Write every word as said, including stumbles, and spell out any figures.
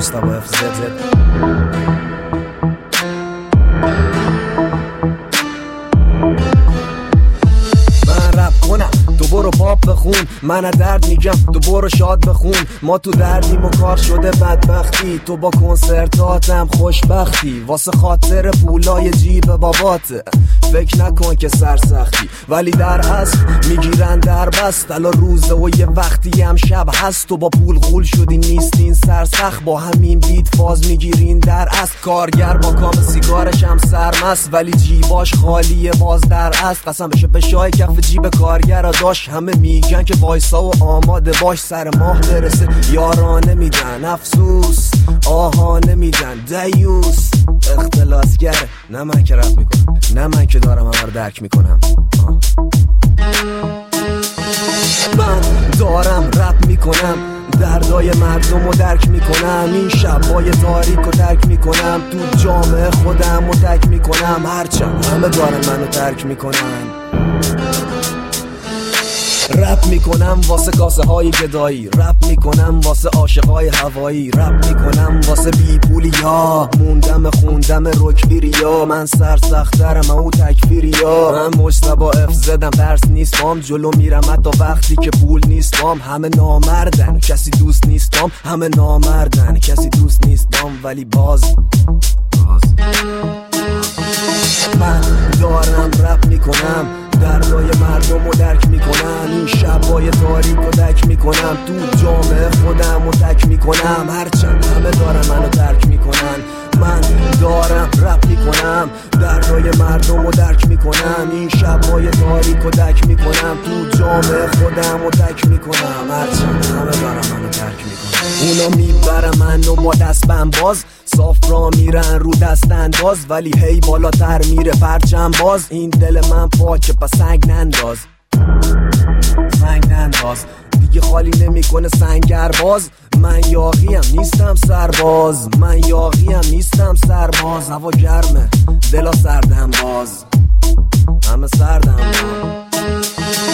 مصطفی اف زد زد. تو برو پاپ بخون، من درد میگم تو برو شاد بخون. ما تو دردیم و کار شده بدبختی، تو با کنسرتاتم خوشبختی. واسه خاطر پولای جیب باباته فکر نکن که سرسختی، ولی در اصل میگیرن در بست. الان روزه و یه وقتی هم شب هست، تو با پول غول شدی نیستین سرسخت. با همین بیت فاز میگیرین در اصل. کارگر با کام سیگارش هم سرمست، ولی جیباش خالیه باز در اصل. قسم بشه به شای کف جیب کارگر داشت. همه میگن که وایسا و آماده باش، سر ماه برسه یارانه میدن افسوس، آهانه میدن دیوس. اختلاسگره نه من که رپ میکنم، نه من که دارم همه رو درک میکنم. آه. من دارم رپ میکنم، دردای مردم رو درک میکنم. این شبای تاریک رو درک میکنم، تو جامعه خودم رو تک میکنم. هرچند همه دارن منو ترک میکنن. رپ میکنم واسه کاسه های گدایی، رپ میکنم واسه عاشقای هوایی، رپ میکنم واسه بی پولی ها. موندم خوندم رکبیری ها، من سرسخترم او تکفیری ها. من مصطفی اف زدم ترس نیست بام، جلو میرم حتی وقتی که پول نیست بام. همه نامردن کسی دوست نیست بام، همه نامردن کسی دوست نیست بام. ولی باز باز من دارم رپ میکنم، دردای مردم رو درک میکنم. این شبای تاریک رو دک میکنم، تو جامعه خودم رو تک میکنم. هرچند همه دارن منو ترک میکنن، من دارم رپ میکنم. دردای مردم رو درک میکنم، این شبای تاریک رو دک میکنم. تو جامعه خودم رو تک میکنم. هرچند همه دارن منو ترک میکنن. اونا میبرن منو با دست بنباز، صاف را میرن رو دست انداز، ولی هی بالاتر میره پرچم باز. این دل من پاکه پس سنگ ننداز، سنگ ننداز. دیگه خالی نمیکنه سنگر باز. من یاغیم نیستم سرباز، من یاغیم نیستم سرباز. هوا گرمه دلا سردم باز، همه سردم باز.